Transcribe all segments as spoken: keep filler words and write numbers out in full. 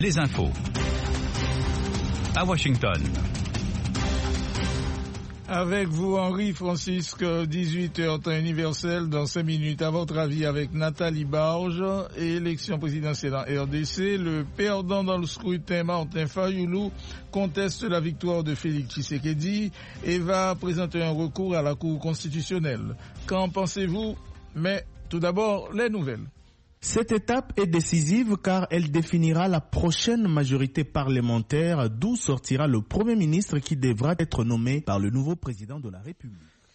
Les infos. À Washington. Avec vous, Henri Francisque, dix-huit heures temps universel, dans cinq minutes. À votre avis, avec Nathalie Barge, élection présidentielle en R D C, le perdant dans le scrutin, Martin Fayoulou, conteste la victoire de Félix Tshisekedi et va présenter un recours à la Cour constitutionnelle. Qu'en pensez-vous? Mais tout d'abord, les nouvelles. Cette étape est décisive car elle définira la prochaine majorité parlementaire d'où sortira le Premier ministre qui devra être nommé par le nouveau président de la République.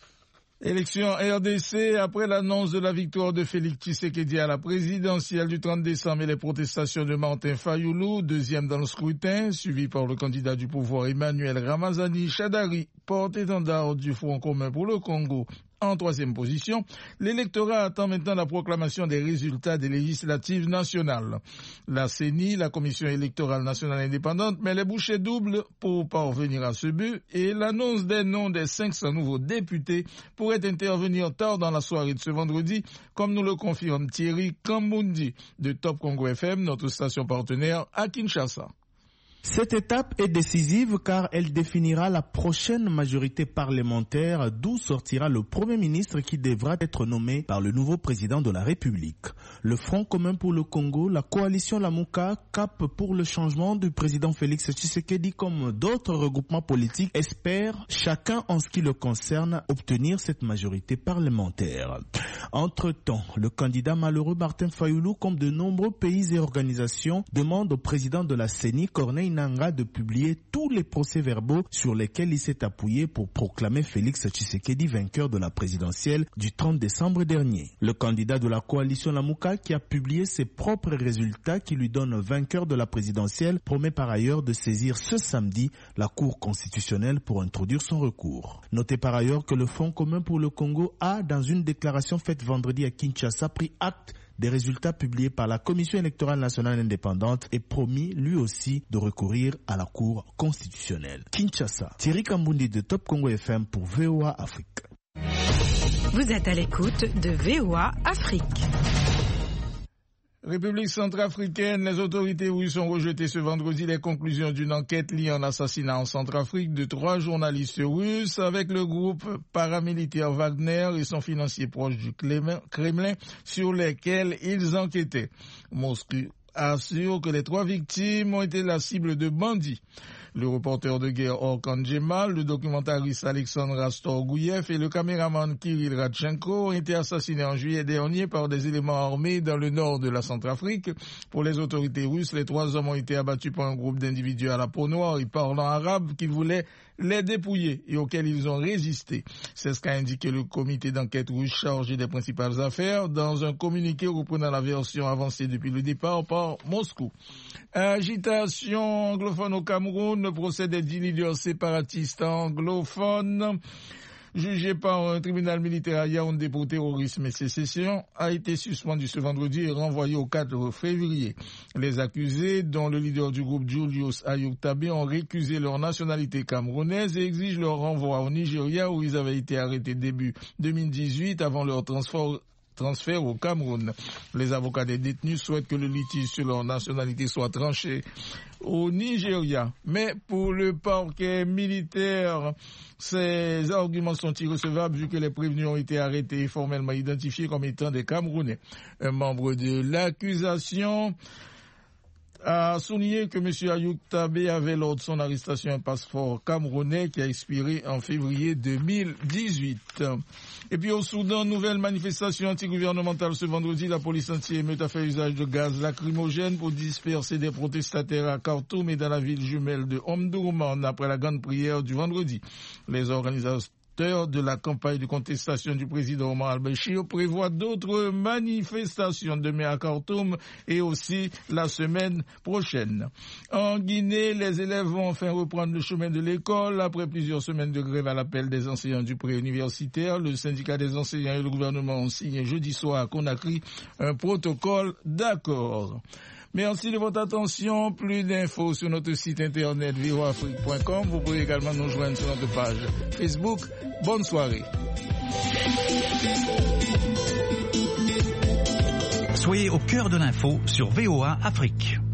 Élection R D C, après l'annonce de la victoire de Félix Tshisekedi à la présidentielle du trente décembre et les protestations de Martin Fayoulou, deuxième dans le scrutin, suivi par le candidat du pouvoir Emmanuel Ramazani Shadari, porte-étendard du Front commun pour le Congo. En troisième position, l'électorat attend maintenant la proclamation des résultats des législatives nationales. La C E N I, la Commission électorale nationale indépendante, met les bouchées doubles pour parvenir à ce but et l'annonce des noms des cinq cents nouveaux députés pourrait intervenir tard dans la soirée de ce vendredi, comme nous le confirme Thierry Kambundi de Top Congo F M, notre station partenaire à Kinshasa. Cette étape est décisive car elle définira la prochaine majorité parlementaire d'où sortira le Premier ministre qui devra être nommé par le nouveau président de la République. Le Front commun pour le Congo, la coalition Lamuka, Cap pour le changement du président Félix Tshisekedi comme d'autres regroupements politiques espèrent, chacun en ce qui le concerne, obtenir cette majorité parlementaire. Entre-temps, le candidat malheureux Martin Fayoulou, comme de nombreux pays et organisations, demande au président de la C E N I, Corneille Nangaa, de publier tous les procès-verbaux sur lesquels il s'est appuyé pour proclamer Félix Tshisekedi vainqueur de la présidentielle du trente décembre dernier. Le candidat de la coalition Lamuka, qui a publié ses propres résultats qui lui donnent vainqueur de la présidentielle, promet par ailleurs de saisir ce samedi la Cour constitutionnelle pour introduire son recours. Notez par ailleurs que le Front commun pour le Congo a, dans une déclaration faite vendredi à Kinshasa, pris acte des résultats publiés par la Commission électorale nationale indépendante et promis lui aussi de recourir à la Cour constitutionnelle. Kinshasa, Thierry Kambundi de Top Congo F M pour V O A Afrique. Vous êtes à l'écoute de V O A Afrique. République centrafricaine, les autorités russes ont rejeté ce vendredi les conclusions d'une enquête liée à l'assassinat en Centrafrique de trois journalistes russes avec le groupe paramilitaire Wagner et son financier proche du Kremlin sur lesquels ils enquêtaient. Moscou assure que les trois victimes ont été la cible de bandits. Le reporter de guerre Orkan Djemal, le documentariste Alexandre Astor-Gouyev et le caméraman Kirill Radchenko ont été assassinés en juillet dernier par des éléments armés dans le nord de la Centrafrique. Pour les autorités russes, les trois hommes ont été abattus par un groupe d'individus à la peau noire et parlant arabe qui voulaient les dépouiller et auxquels ils ont résisté. C'est ce qu'a indiqué le comité d'enquête russe chargé des principales affaires dans un communiqué reprenant la version avancée depuis le départ par Moscou. Agitation anglophone au Cameroun, le procès des dix leaders séparatistes anglophones jugé par un tribunal militaire à Yaoundé pour terrorisme et sécession, a été suspendu ce vendredi et renvoyé au quatre février. Les accusés, dont le leader du groupe Julius Ayuk-Tabé, ont récusé leur nationalité camerounaise et exigent leur renvoi au Nigeria où ils avaient été arrêtés début deux mille dix-huit avant leur transfert transfert au Cameroun. Les avocats des détenus souhaitent que le litige sur leur nationalité soit tranché au Nigeria. Mais pour le parquet militaire, ces arguments sont irrecevables vu que les prévenus ont été arrêtés et formellement identifiés comme étant des Camerounais. Un membre de l'accusation a souligné que M. Ayuk-Tabé avait lors de son arrestation un passeport camerounais qui a expiré en février deux mille dix-huit. Et puis au Soudan, nouvelle manifestation antigouvernementale ce vendredi. La police anti-émeute a fait usage de gaz lacrymogène pour disperser des protestataires à Khartoum et dans la ville jumelle de Omdurman après la grande prière du vendredi. Les organisateurs de la campagne de contestation du président Omar al-Béchir prévoit d'autres manifestations demain à Khartoum et aussi la semaine prochaine. En Guinée, les élèves vont enfin reprendre le chemin de l'école après plusieurs semaines de grève à l'appel des enseignants du préuniversitaire. Le syndicat des enseignants et le gouvernement ont signé jeudi soir à Conakry un protocole d'accord. Merci de votre attention. Plus d'infos sur notre site internet v o afrique point com. Vous pouvez également nous joindre sur notre page Facebook. Bonne soirée. Soyez au cœur de l'info sur V O A Afrique.